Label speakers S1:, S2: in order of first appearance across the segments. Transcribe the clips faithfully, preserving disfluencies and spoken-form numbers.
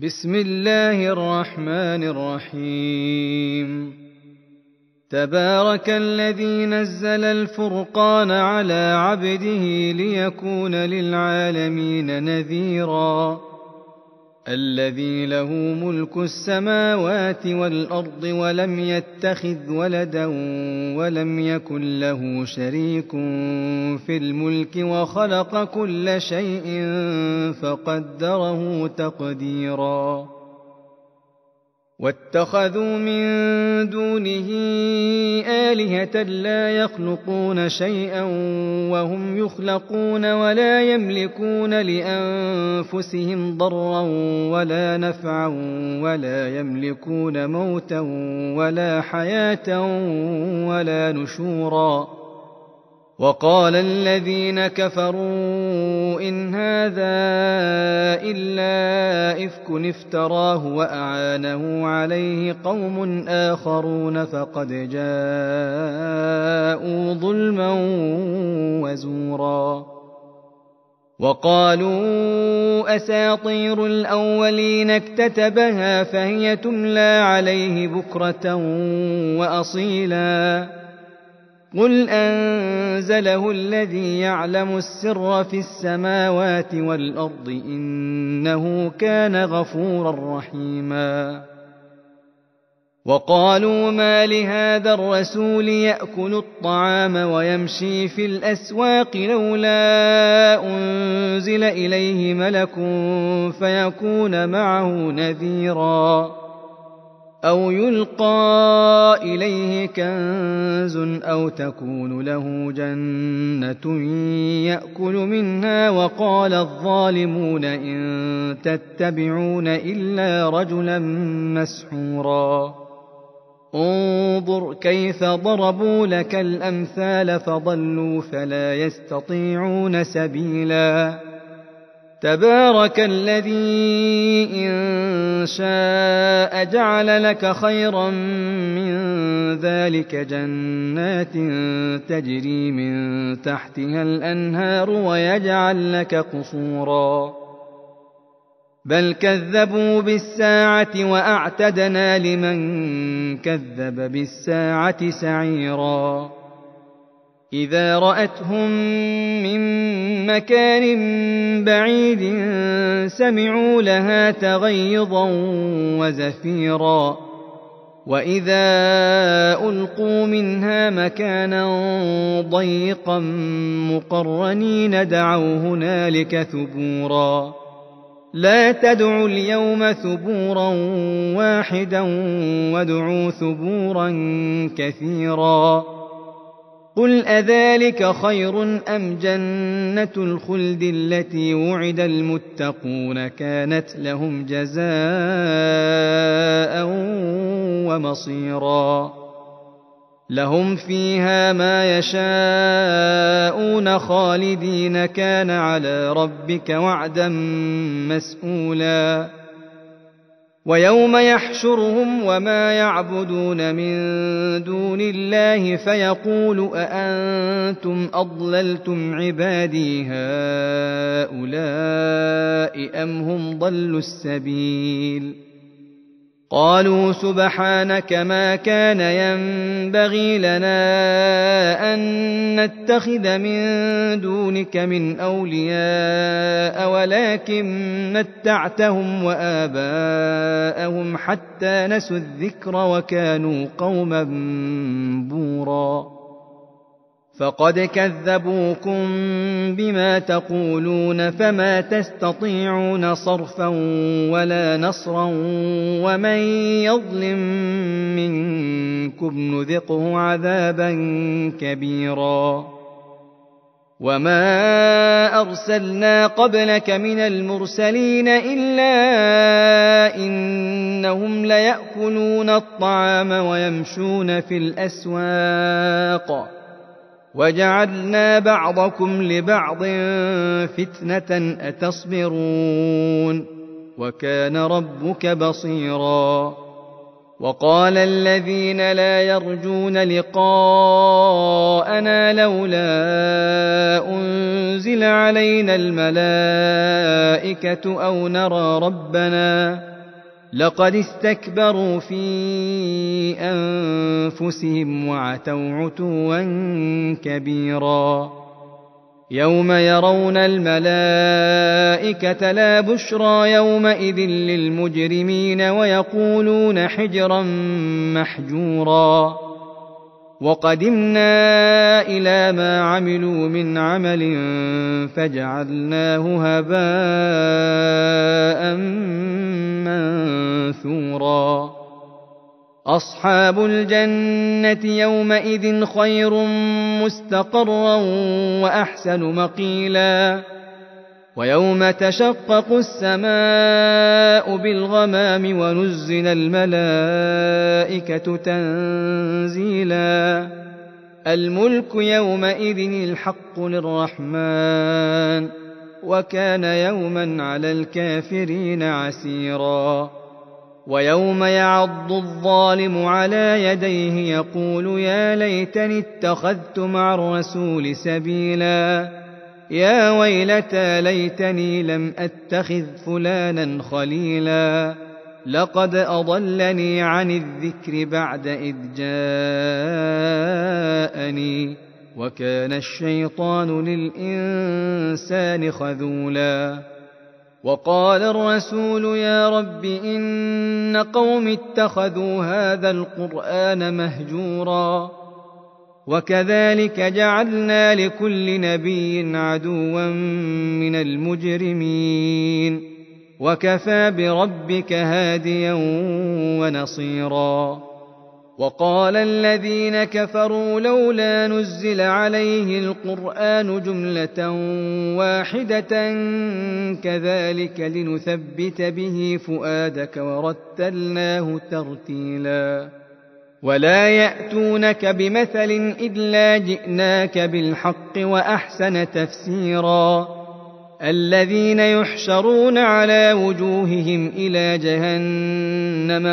S1: بسم الله الرحمن الرحيم. تبارك الذي نزل الفرقان على عبده ليكون للعالمين نذيرا. الذي له ملك السماوات والأرض ولم يتخذ ولدا ولم يكن له شريك في الملك وخلق كل شيء فقدره تقديرا. واتخذوا من دونه آلهة لا يخلقون شيئا وهم يخلقون ولا يملكون لأنفسهم ضرا ولا نفعا ولا يملكون موتا ولا حياة ولا نشورا. وقال الذين كفروا إن هذا إلا إفك افتراه وأعانه عليه قوم آخرون فقد جاءوا ظلما وزورا. وقالوا أساطير الأولين اكتتبها فهي تملى عليه بكرة وأصيلا. قل أنزله الذي يعلم السر في السماوات والأرض إنه كان غفورا رحيما. وقالوا ما لهذا الرسول يأكل الطعام ويمشي في الأسواق لولا أنزل إليه ملك فيكون معه نذيرا. أو يلقى إليه كنز أو تكون له جنة يأكل منها. وقال الظالمون إن تتبعون إلا رجلا مسحورا. انظر كيف ضربوا لك الأمثال فضلوا فلا يستطيعون سبيلا. تبارك الذي إن شاء جعل لك خيرا من ذلك جنات تجري من تحتها الأنهار ويجعل لك قصورا. بل كذبوا بالساعة وأعتدنا لمن كذب بالساعة سعيرا. إذا رأتهم من مكان بعيد سمعوا لها تغيظا وزفيرا. وإذا ألقوا منها مكانا ضيقا مقرنين دعوا هنالك ثبورا. لا تدعوا اليوم ثبورا واحدا وادعوا ثبورا كثيرا. قل أذلك خير أم جنة الخلد التي وعد المتقون كانت لهم جزاء ومصيرا. لهم فيها ما يشاءون خالدين كان على ربك وعدا مسئولا. ويوم يحشرهم وما يعبدون من دون الله فيقول أأنتم أضللتم عبادي هؤلاء أم هم ضلوا السبيل. قالوا سبحانك ما كان ينبغي لنا أن نتخذ من دونك من أولياء ولكن متعتهم وآباءهم حتى نسوا الذكر وكانوا قوما بورا. فقد كذبوكم بما تقولون فما تستطيعون صرفا ولا نصرا. ومن يظلم منكم نذقه عذابا كبيرا. وما أرسلنا قبلك من المرسلين إلا إنهم ليأكلون الطعام ويمشون في الأسواق. وجعلنا بعضكم لبعض فتنة أتصبرون وكان ربك بصيرا. وقال الذين لا يرجون لقاءنا لولا أنزل علينا الملائكة أو نرى ربنا لقد استكبروا في أنفسهم وعتوا عتوا كبيرا يوم يرون الملائكة لا بشرى يومئذ للمجرمين ويقولون حجرا محجورا وقدمنا إلى ما عملوا من عمل فجعلناه هباء منثورا أصحاب الجنة يومئذ خير مستقرا وأحسن مقيلا ويوم تشقق السماء بالغمام ونزل الملائكة تنزيلا الملك يومئذ الحق للرحمن وكان يوما على الكافرين عسيرا ويوم يعض الظالم على يديه يقول يا ليتني اتخذت مع الرسول سبيلا يا ويلتى ليتني لم أتخذ فلانا خليلا لقد أضلني عن الذكر بعد إذ جاءني وكان الشيطان للإنسان خذولا وقال الرسول يا رب إن قوم اتخذوا هذا القرآن مهجورا وكذلك جعلنا لكل نبي عدوا من المجرمين وكفى بربك هاديا ونصيرا وقال الذين كفروا لولا نزل عليه القرآن جملة واحدة كذلك لنثبت به فؤادك ورتلناه ترتيلا ولا يأتونك بمثل إلا جئناك بالحق وأحسن تفسيرا الذين يحشرون على وجوههم إلى جهنم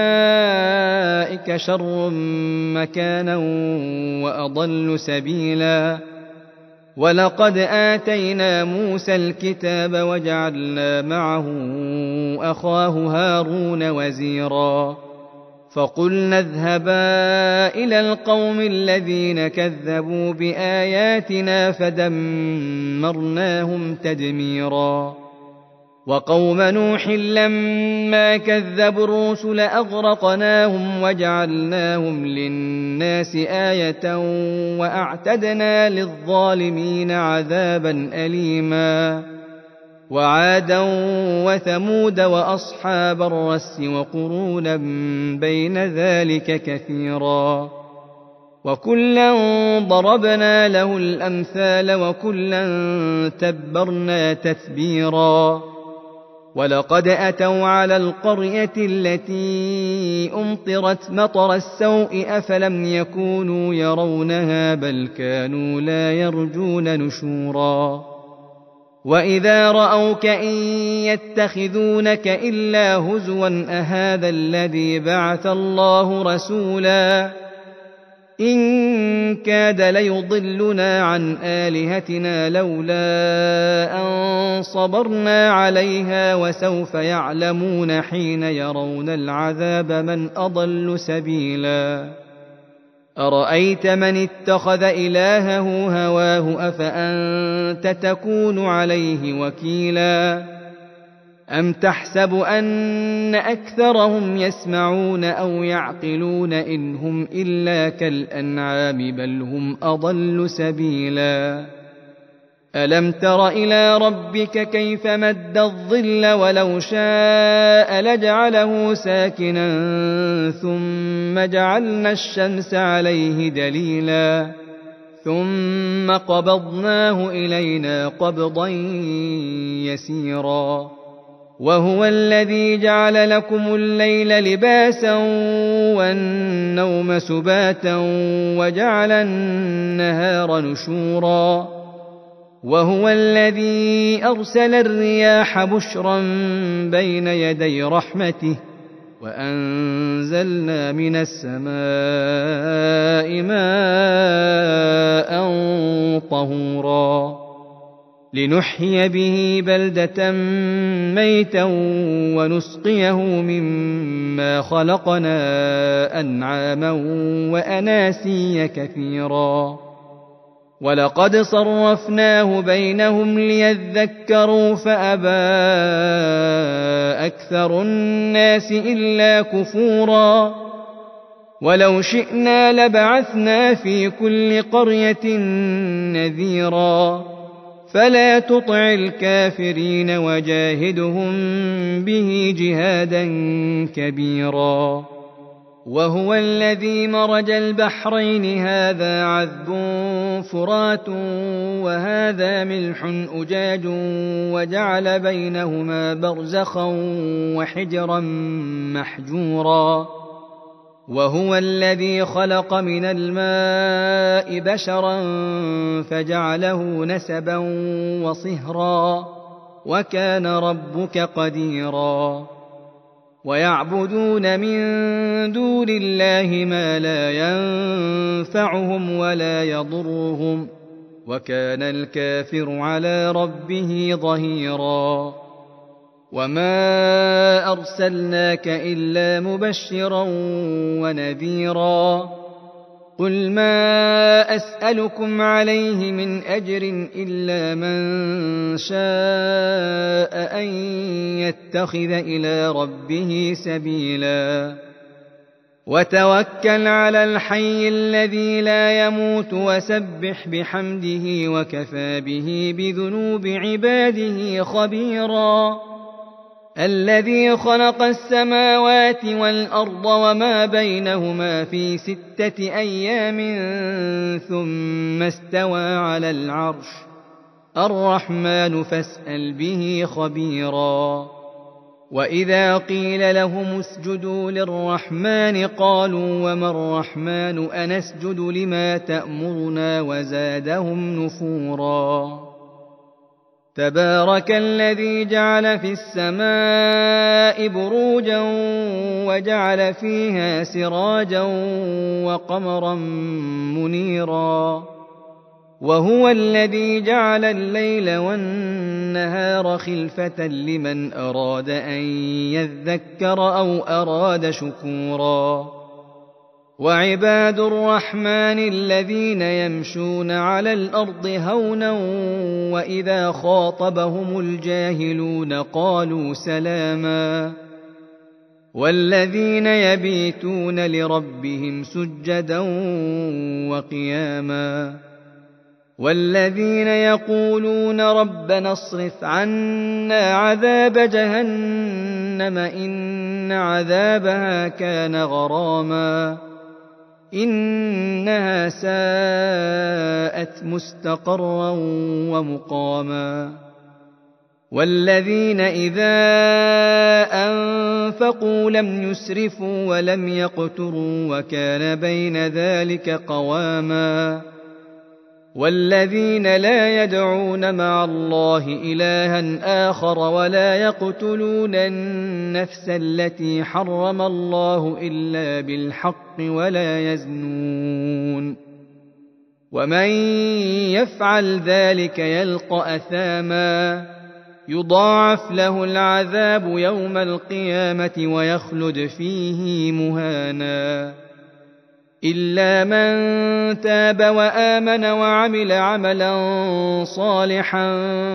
S1: أولئك شر مكانا وأضل سبيلا ولقد آتينا موسى الكتاب وجعلنا معه أخاه هارون وزيرا فقلنا اذهبا إلى القوم الذين كذبوا بآياتنا فدمرناهم تدميرا وقوم نوح لما كذبوا الرسل أغرقناهم وجعلناهم للناس آية وأعتدنا للظالمين عذابا أليما وعادا وثمود وأصحاب الرس وقرونا بين ذلك كثيرا وكلا ضربنا له الأمثال وكلا تبرنا تتبيرا ولقد أتوا على القرية التي أمطرت مطر السوء أفلم يكونوا يرونها بل كانوا لا يرجون نشورا وإذا رأوك إن يتخذونك إلا هزوا أهذا الذي بعث الله رسولا إن كاد ليضلنا عن آلهتنا لولا أن صبرنا عليها وسوف يعلمون حين يرون العذاب من أضل سبيلا أرأيت من اتخذ إلهه هواه أفأنت تكون عليه وكيلا أم تحسب أن أكثرهم يسمعون أو يعقلون إن هم إلا كالأنعام بل هم أضل سبيلا ألم تر إلى ربك كيف مد الظل ولو شاء لجعله ساكنا ثم جعلنا الشمس عليه دليلا ثم قبضناه إلينا قبضا يسيرا وهو الذي جعل لكم الليل لباسا والنوم سباتا وجعل النهار نشورا وهو الذي أرسل الرياح بشرا بين يدي رحمته وأنزلنا من السماء ماء طهورا لنحيي به بلدة ميتا ونسقيه مما خلقنا أنعاما وأناسيا كثيرا ولقد صرفناه بينهم ليذكروا فأبى أكثر الناس إلا كفورا ولو شئنا لبعثنا في كل قرية نذيرا فلا تطع الكافرين وجاهدهم به جهادا كبيرا وهو الذي مرج البحرين هذا عذب فرات وهذا ملح أجاج وجعل بينهما برزخا وحجرا محجورا وهو الذي خلق من الماء بشرا فجعله نسبا وصهرا وكان ربك قديرا ويعبدون من دون الله ما لا ينفعهم ولا يضرهم وكان الكافر على ربه ظهيرا وما أرسلناك إلا مبشرا ونذيرا قل ما أسألكم عليه من أجر إلا من شاء أن يتخذ إلى ربه سبيلا وتوكل على الحي الذي لا يموت وسبح بحمده وكفى به بذنوب عباده خبيرا الذي خلق السماوات والأرض وما بينهما في ستة أيام ثم استوى على العرش الرحمن فاسأل به خبيرا وإذا قيل لهم اسجدوا للرحمن قالوا وما الرحمن أنسجد لما تأمرنا وزادهم نفورا تبارك الذي جعل في السماء بروجا وجعل فيها سراجا وقمرا منيرا وهو الذي جعل الليل والنهار خلفة لمن أراد أن يذكر أو أراد شكورا وعباد الرحمن الذين يمشون على الأرض هونا وإذا خاطبهم الجاهلون قالوا سلاما والذين يبيتون لربهم سجدا وقياما والذين يقولون ربنا اصرف عنا عذاب جهنم إن عذابها كان غراما إنها ساءت مستقرا ومقاما والذين إذا أنفقوا لم يسرفوا ولم يقتروا وكان بين ذلك قواما والذين لا يدعون مع الله إلها آخر ولا يقتلون النفس التي حرم الله إلا بالحق ولا يزنون ومن يفعل ذلك يلقى أثاما يضاعف له العذاب يوم القيامة ويخلد فيه مهانا إلا من تاب وآمن وعمل عملا صالحا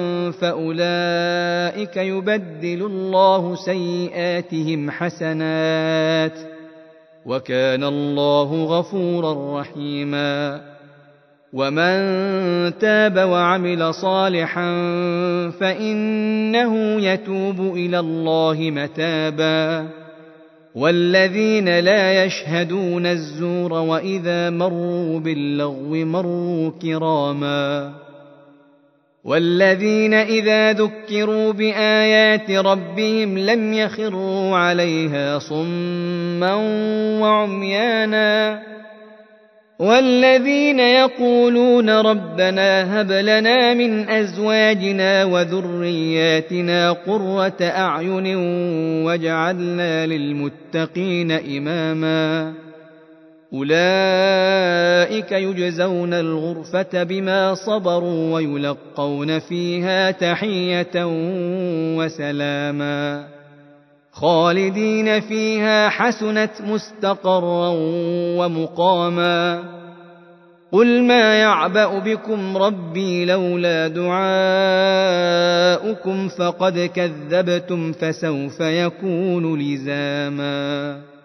S1: فأولئك يبدل الله سيئاتهم حسنات وكان الله غفورا رحيما ومن تاب وعمل صالحا فإنه يتوب إلى الله متابا والذين لا يشهدون الزور وإذا مروا باللغو مروا كراما والذين إذا ذكروا بآيات ربهم لم يخروا عليها صما وعميانا والذين يقولون ربنا هب لنا من أزواجنا وذرياتنا قرة أعين واجعلنا للمتقين إماما أولئك يجزون الغرفة بما صبروا ويلقون فيها تحية وسلاما خالدين فيها حسنت مستقرا ومقاما قل ما يعبأ بكم ربي لولا دعاؤكم فقد كذبتم فسوف يكون لزاما